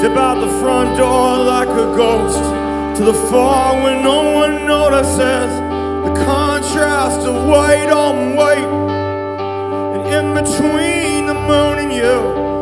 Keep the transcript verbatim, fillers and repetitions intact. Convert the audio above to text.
Step out the front door like a ghost to the far where no one notices the contrast of white on white. And in between the moon and you,